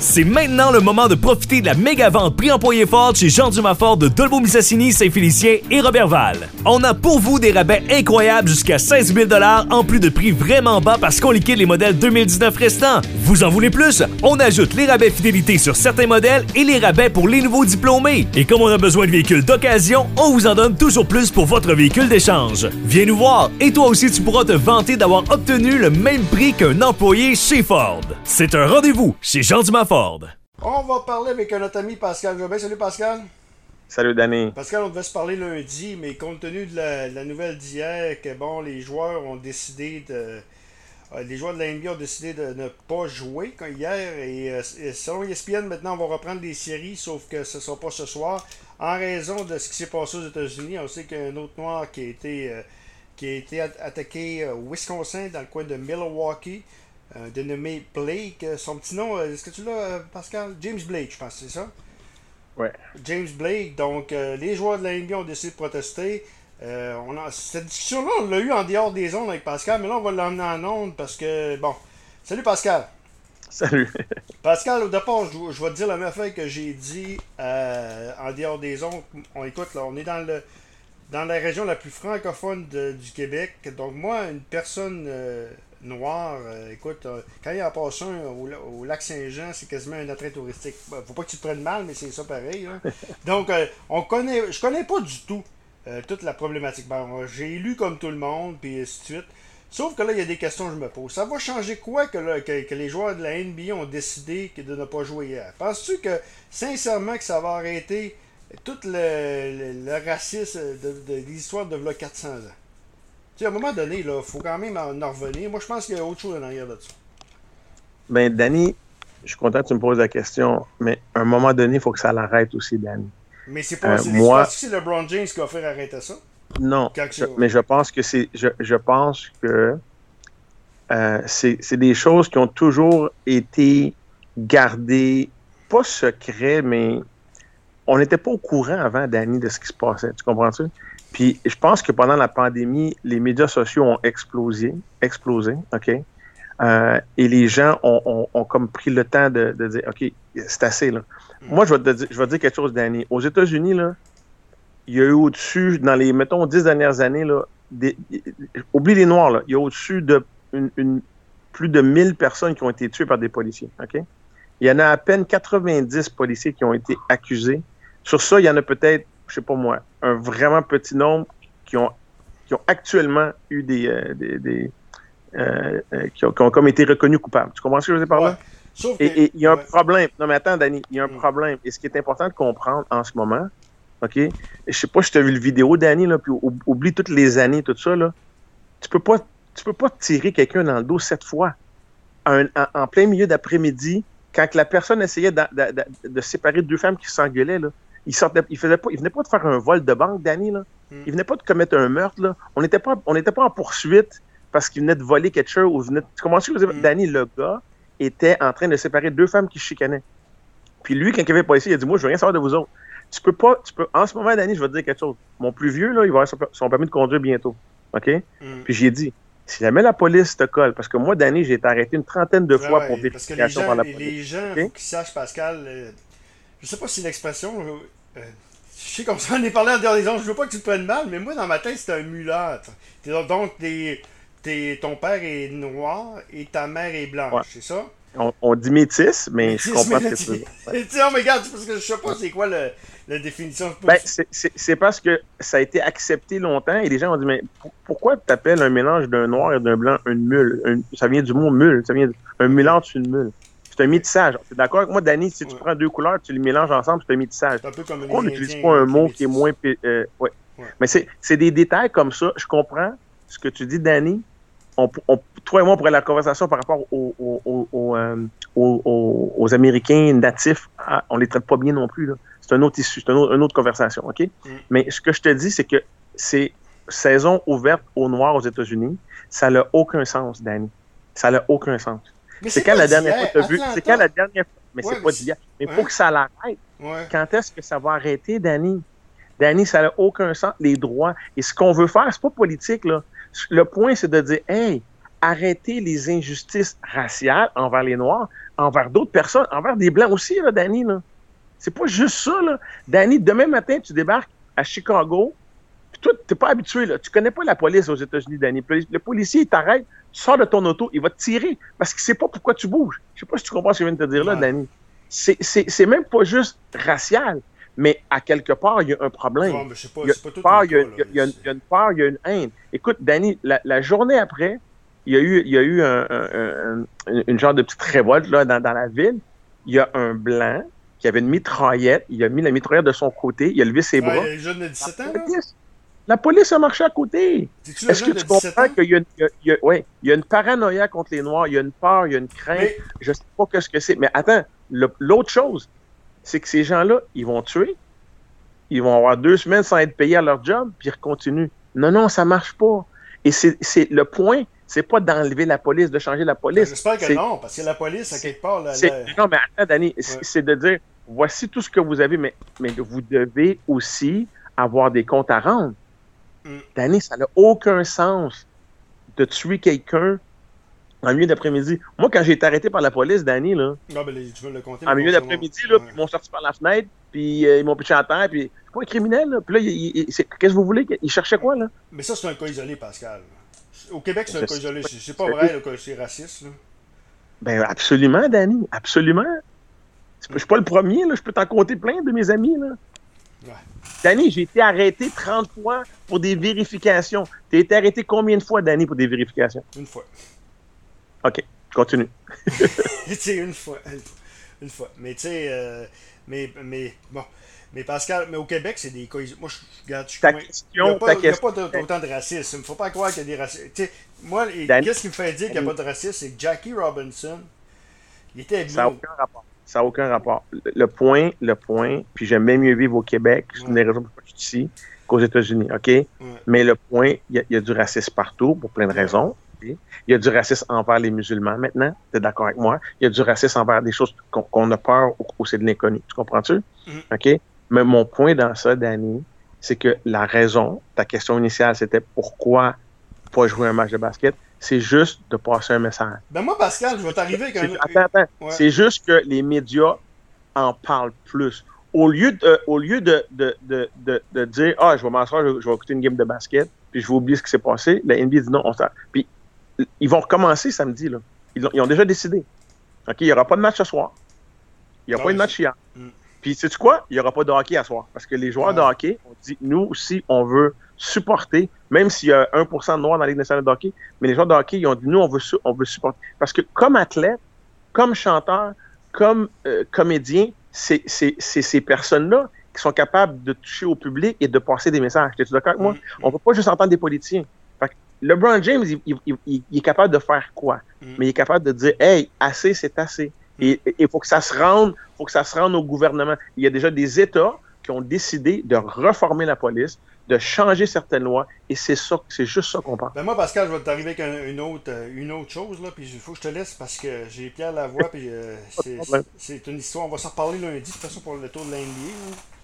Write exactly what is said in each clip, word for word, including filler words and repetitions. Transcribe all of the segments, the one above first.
C'est maintenant le moment de profiter de la méga vente prix employé Ford chez Jean Dumas Ford de Dolbeau-Mistassini, Saint-Félicien et Robertval. On a pour vous des rabais incroyables jusqu'à seize mille dollars en plus de prix vraiment bas parce qu'on liquide les modèles deux mille dix-neuf restants. Vous en voulez plus? On ajoute les rabais fidélité sur certains modèles et les rabais pour les nouveaux diplômés. Et comme on a besoin de véhicules d'occasion, on vous en donne toujours plus pour votre véhicule d'échange. Viens nous voir et toi aussi tu pourras te vanter d'avoir obtenu le même prix qu'un employé chez Ford. C'est un rendez-vous chez Jean Dumas Ford. On va parler avec notre ami Pascal Jobin. Salut Pascal. Salut Danny. Pascal, on devait se parler lundi, mais compte tenu de la, de la nouvelle d'hier, que bon, les joueurs ont décidé de. Euh, les joueurs de la N B A ont décidé de ne pas jouer quand hier. Et, euh, et selon E S P N, maintenant, on va reprendre les séries, sauf que ce ne sera pas ce soir. En raison de ce qui s'est passé aux États-Unis, on sait qu'il y a un autre noir qui a été, euh, qui a été attaqué au Wisconsin, dans le coin de Milwaukee. Euh, dénommé Blake. Son petit nom, euh, est-ce que tu l'as, euh, Pascal? James Blake, je pense, c'est ça? Ouais. James Blake. Donc, euh, les joueurs de la N B A ont décidé de protester. Euh, on a, cette discussion-là, on l'a eu en dehors des ondes avec Pascal, mais là, on va l'emmener en ondes parce que, bon. Salut, Pascal. Salut. Pascal, au départ, je, je vais te dire la même affaire que j'ai dit euh, en dehors des ondes. On écoute, là, on est dans le dans la région la plus francophone de, du Québec. Donc, moi, une personne... Euh, noir, euh, écoute, euh, quand il y en passe un au, au lac Saint-Jean, c'est quasiment un attrait touristique. Faut pas que tu te prennes mal, mais c'est ça pareil. Hein. Donc, euh, on connaît, je connais pas du tout euh, toute la problématique. Bon, j'ai lu comme tout le monde, puis ainsi de suite. Sauf que là, il y a des questions que je me pose. Ça va changer quoi que, là, que, que les joueurs de la N B A ont décidé de ne pas jouer hier? Penses-tu que, sincèrement, que ça va arrêter tout le, le, le racisme de, de, de l'histoire de là, quatre cents ans? À un moment donné, il faut quand même en, en revenir. Moi, je pense qu'il y a autre chose en arrière là-dessus. Ben, Danny, je suis content que tu me poses la question, mais à un moment donné, il faut que ça l'arrête aussi, Danny. Mais c'est pas... Euh, c'est, moi, c'est LeBron James qui a fait arrêter ça? Non, je, mais je pense que c'est... Je, je pense que euh, c'est, c'est des choses qui ont toujours été gardées, pas secret, mais on n'était pas au courant avant, Danny, de ce qui se passait. Tu comprends-tu? Puis je pense que pendant la pandémie, les médias sociaux ont explosé, explosé, OK? Euh, et les gens ont, ont, ont comme pris le temps de, de dire, OK, c'est assez, là. Mm. Moi, je vais te dire, je vais te dire quelque chose, Danny. Aux États-Unis, là, il y a eu au-dessus, dans les, mettons, dix dernières années, là, des, oublie les Noirs, là, il y a au-dessus de une, une, plus de mille personnes qui ont été tuées par des policiers, OK? Il y en a à peine quatre-vingt-dix policiers qui ont été accusés. Sur ça, il y en a peut-être, je sais pas moi, un vraiment petit nombre qui ont, qui ont actuellement eu des... Euh, des, des euh, euh, qui, ont, qui ont comme été reconnus coupables. Tu comprends ce que je veux dire par là? Ouais. Et il y a un ouais. problème. Non, mais attends, Danny, il y a un mm. problème. Et ce qui est important de comprendre en ce moment, OK? Je sais pas si tu as vu le vidéo, Danny, là, puis oublie toutes les années, tout ça, là. Tu peux pas, tu peux pas tirer quelqu'un dans le dos sept fois. Un, en, en plein milieu d'après-midi, quand la personne essayait de, de, de, de séparer deux femmes qui s'engueulaient, là. Il sortait, il faisait pas, il venait pas de faire un vol de banque, Danny, là. Mm. Il venait pas de commettre un meurtre, là. On n'était pas, on n'était pas en poursuite parce qu'il venait de voler quelque chose ou venait. Tu comprends ce que je veux dire? Mm. Danny, le gars, était en train de séparer deux femmes qui se chicanaient. Puis lui, quand il avait pas ici, il a dit, moi, je veux rien savoir de vous autres. Tu peux pas, tu peux, en ce moment, Danny, je vais te dire quelque chose. Mon plus vieux, là, il va avoir son, son permis de conduire bientôt. OK? Mm. Puis j'ai dit, si jamais la police te colle, parce que moi, Danny, j'ai été arrêté une trentaine de fois ouais, pour vérification par la police. Les gens, il okay? faut qu'ils sachent, Pascal, euh, je sais pas si l'expression, euh, je sais comme ça, on est parlé en dehors des ondes, je veux pas que tu te prennes mal, mais moi, dans ma tête, c'est un mulâtre. Donc, t'es, t'es, ton père est noir et ta mère est blanche, ouais. c'est ça? On, on dit métis, mais métis, je comprends ce que tu veux dire. Ouais. Oh, mais regarde, parce que je sais pas c'est quoi le, la définition. Ben, c'est, c'est, c'est parce que ça a été accepté longtemps et les gens ont dit, mais pour, pourquoi tu appelles un mélange d'un noir et d'un blanc une mule? Une, ça vient du mot mule, ça vient de, un mélange c'est une mule. C'est un métissage. Tu es d'accord avec moi, Danny? Si tu ouais. prends deux couleurs, tu les mélanges ensemble, c'est un métissage. C'est un peu comme on n'utilise pas un mot qui est moins... Euh, ouais. Ouais. Mais c'est, c'est des détails comme ça. Je comprends ce que tu dis, Danny. On, on, toi et moi, on pourrait la conversation par rapport aux, aux, aux, aux, euh, aux, aux, aux Américains natifs. Ah, on les traite pas bien non plus. Là. C'est un autre issue, c'est un autre, une autre conversation. OK? Mm. Mais ce que je te dis, c'est que c'est saison ouverte aux Noirs aux États-Unis. Ça n'a aucun sens, Danny. Ça n'a aucun sens. Mais c'est, c'est quand la d'hier. dernière fois que tu as vu. C'est quand la dernière fois. Mais ouais, c'est pas d'hier. Mais il ouais. faut que ça l'arrête. Ouais. Quand est-ce que ça va arrêter, Danny? Danny, ça n'a aucun sens. Les droits. Et ce qu'on veut faire, c'est pas politique, là. Le point, c'est de dire, hey, arrêtez les injustices raciales envers les Noirs, envers d'autres personnes, envers des Blancs aussi, là, Danny, là. C'est pas juste ça, là. Danny, demain matin, tu débarques à Chicago, puis toi, t'es pas habitué, là. Tu connais pas la police aux États-Unis, Danny. Le policier, il t'arrête, tu sors de ton auto, il va te tirer, parce qu'il sait pas pourquoi tu bouges. Je sais pas si tu comprends ce que je viens de te dire là, ouais. Danny. C'est, c'est, c'est même pas juste racial, mais à quelque part, il y a un problème. Ouais, mais c'est pas, il y a c'est pas tout peur, le il y a, cas, il y a, il y a une peur, il y a une haine. Écoute, Danny, la, la journée après, il y a eu, il y a eu un, un, un, une genre de petite révolte là, dans, dans la ville. Il y a un Blanc qui avait une mitraillette. Il a mis la mitraillette de son côté. Il a levé ses ouais, bras. Le jeune de dix-sept ans, là? La police a marché à côté. C'est-tu Est-ce que tu comprends qu'il y a, une, il y a, il y a, ouais, il y a une paranoïa contre les Noirs, il y a une peur, il y a une crainte. Mais... Je ne sais pas ce que c'est. Mais attends, le, l'autre chose, c'est que ces gens-là, ils vont tuer. Ils vont avoir deux semaines sans être payés à leur job, puis ils continuent. Non, non, ça ne marche pas. Et c'est, c'est le point, c'est pas d'enlever la police, de changer la police. J'espère que c'est, non, parce que la police, à quelque part... La, c'est, la... Non, mais attends, Danny, ouais. c'est, c'est de dire, voici tout ce que vous avez, mais, mais vous devez aussi avoir des comptes à rendre. Mm. Danny, ça n'a aucun sens de tuer quelqu'un en milieu d'après-midi. Moi, quand j'ai été arrêté par la police, Danny, là, non, ben, les, tu veux le compter, en milieu d'après-midi, là, ouais. Puis ils m'ont sorti par la fenêtre, puis euh, ils m'ont pitché en terre, puis je suis pas un criminel, là. Puis là, il, il, il, c'est, qu'est-ce que vous voulez? Ils cherchaient quoi, là? Mais ça, c'est un cas isolé, Pascal. Au Québec, c'est un cas isolé. C'est, c'est pas vrai, là, que c'est raciste, là. Ben, absolument, Danny, absolument. Je suis pas le premier, là. Je peux t'en compter plein de mes amis, là. Ouais. Danny, j'ai été arrêté trente fois pour des vérifications. Tu as été arrêté combien de fois, Danny, pour des vérifications? Une fois. OK, continue. Tu sais, une fois. Une fois. Mais tu sais, euh, mais, mais, bon. Mais Pascal, mais au Québec, c'est des cas. Moi, je regarde, je suis ta moins... question, il n'y a, ta pas, question. il y a pas autant de racisme. Il ne faut pas croire qu'il y a des racistes. Tu sais, moi, Danny, qu'est-ce qui me fait dire qu'il n'y a pas de racisme? C'est que Jackie Robinson, il était bien. Ça n'a aucun rapport. Ça n'a aucun rapport. Le, le point, le point, puis j'aime bien mieux vivre au Québec, c'est une des raisons pour je suis ici, qu'aux États-Unis, OK? Ouais. Mais le point, il y, y a du racisme partout, pour plein de raisons. Il y a du racisme envers les musulmans maintenant, tu es d'accord avec moi? Il y a du racisme envers des choses qu'on, qu'on a peur ou, ou c'est de l'inconnu. Tu comprends-tu? Mm-hmm. OK? Mais mon point dans ça, Danny, c'est que la raison, ta question initiale, c'était pourquoi pas jouer un match de basket, c'est juste de passer un message. Ben moi, Pascal, je vais t'arriver avec un... Attends, attends. Ouais. C'est juste que les médias en parlent plus. Au lieu de, au lieu de, de, de, de, de dire « Ah, je vais m'asseoir, je, je vais écouter une game de basket, puis je vais oublier ce qui s'est passé », la N B A dit non, on s'en... Puis ils vont recommencer samedi, là. Ils, ils ont déjà décidé. OK, il n'y aura pas de match ce soir. Il n'y a non, pas eu de match hier. Mm. Puis, sais-tu quoi? Il n'y aura pas de hockey à soir. Parce que les joueurs ouais. de hockey ont dit, nous aussi, on veut supporter, même s'il y a un pour cent de noirs dans la Ligue nationale de hockey, mais les joueurs de hockey, ils ont dit, nous, on veut, su- on veut supporter. Parce que comme athlète, comme chanteur, comme euh, comédien, c'est, c'est, c'est ces personnes-là qui sont capables de toucher au public et de passer des messages. Es-tu d'accord avec moi? Mm-hmm. On ne peut pas juste entendre des politiciens. Fait que LeBron James, il, il, il, il est capable de faire quoi? Mm-hmm. Mais il est capable de dire, hey, assez, c'est assez. Et il faut que ça se rende, faut que ça se rende au gouvernement. Il y a déjà des États qui ont décidé de reformer la police, de changer certaines lois, et c'est ça, c'est juste ça qu'on parle. Ben moi, Pascal, je vais t'arriver avec un, une, autre, une autre chose, là, puis il faut que je te laisse parce que j'ai Pierre Lavoie, puis euh, c'est, c'est, c'est une histoire. On va s'en reparler lundi, de toute façon, pour le tour de l'N B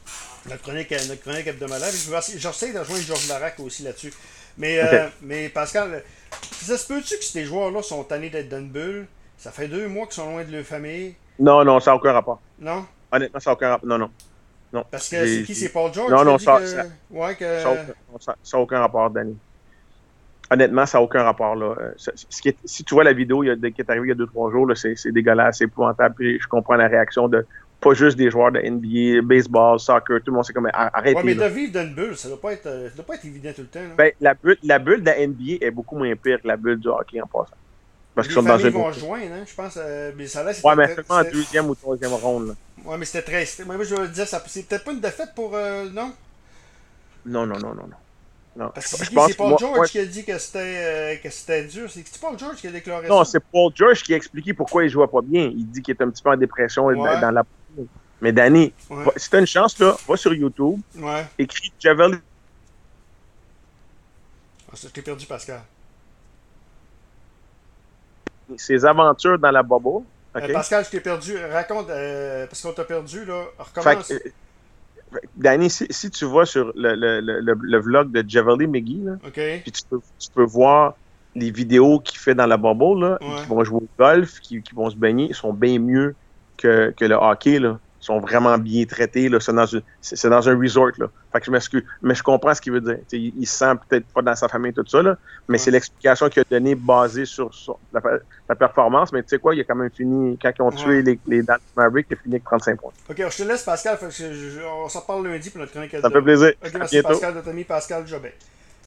A. Notre chronique, notre chronique hebdomadaire. J'essaie de rejoindre Georges Larac aussi là-dessus. Mais, okay. euh, mais Pascal, ça se peut-tu que ces joueurs-là sont tannés d'être dans une bulle? Ça fait deux mois qu'ils sont loin de leur famille. Non, non, ça n'a aucun rapport. Non? Honnêtement, ça n'a aucun rapport. Non, non. non. Parce que j'ai, c'est qui? C'est Paul George? Non, non, ça n'a ça, ouais, que... ça, ça aucun rapport, Danny. Honnêtement, ça n'a aucun rapport. Là. Ce, ce qui est, si tu vois la vidéo il y a, qui est arrivée il y a deux, trois jours, là, c'est, c'est dégueulasse, c'est épouvantable. Puis je comprends la réaction de pas juste des joueurs de N B A, baseball, soccer, tout le monde, c'est comme arrêtez. Ouais, mais de vivre dans une bulle, ça ne doit, doit pas être évident tout le temps. Là. Ben, la, bulle, la bulle de la N B A est beaucoup moins pire que la bulle du hockey en passant. Parce les qu'ils sont dans une vont rejoindre, hein, je pense. Euh, mais ça là, ouais, mais seulement en deuxième ou troisième ronde. Là. Ouais, mais c'était très... Moi, je veux dire, ça, c'est peut-être pas une défaite pour... Euh, non? Non, non, non, non, non. non. Parce que c'est, qui, c'est Paul moi, George moi, qui a dit que c'était, euh, que c'était dur. C'est, c'est Paul George qui a déclaré non, ça? Non, c'est Paul George qui a expliqué pourquoi il jouait pas bien. Il dit qu'il est un petit peu en dépression ouais. dans la... Mais Danny, ouais. va, si t'as une chance, là, va sur YouTube, ouais. écris Javelin. Ah, ça, je t'ai perdu, Pascal. Ses aventures dans la bubble. Okay? Euh, Pascal, je t'ai perdu. Raconte, euh, parce qu'on t'a perdu, là. Recommence. Fait, euh, Danny, si, si tu vas sur le, le, le, le vlog de Javelin McGee, là, okay. puis tu peux, tu peux voir les vidéos qu'il fait dans la bubble, là, Ouais. qui vont jouer au golf, qui, qui vont se baigner, sont bien mieux que, que le hockey, là. Ils sont vraiment bien traités, là. C'est dans, une, c'est, c'est dans un resort, là. Fait que je m'excuse, mais je comprends ce qu'il veut dire. T'sais, il, il se sent peut-être pas dans sa famille, tout ça, là, mais Ouais. c'est l'explication qu'il a donnée basée sur, sur la, la performance. Mais tu sais quoi, il a quand même fini, quand ils ont tué Ouais. les, les Dallas Mavericks, il a fini avec trente-cinq points. Ok, je te laisse, Pascal. Fait que je- je- on s'en reparle lundi pour notre chronique. Ça me fait plaisir. Ok, À merci, bientôt. Pascal, de ton ami Pascal Jobin.